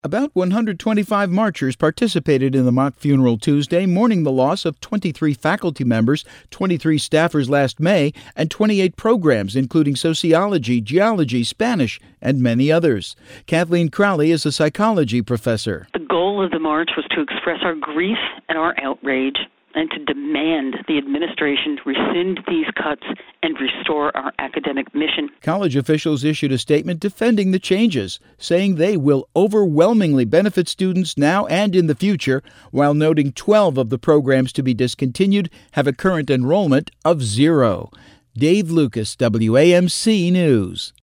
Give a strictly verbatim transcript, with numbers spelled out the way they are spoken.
About one hundred twenty-five marchers participated in the mock funeral Tuesday, mourning the loss of twenty-three faculty members, twenty-three staffers last May, and twenty-eight programs, including sociology, geology, Spanish, and many others. Kathleen Crowley is a psychology professor. The goal of the march was to express our grief and our outrage, and to demand the administration rescind these cuts and restore our academic mission. College officials issued a statement defending the changes, saying they will overwhelmingly benefit students now and in the future, while noting twelve of the programs to be discontinued have a current enrollment of zero. Dave Lucas, W A M C News.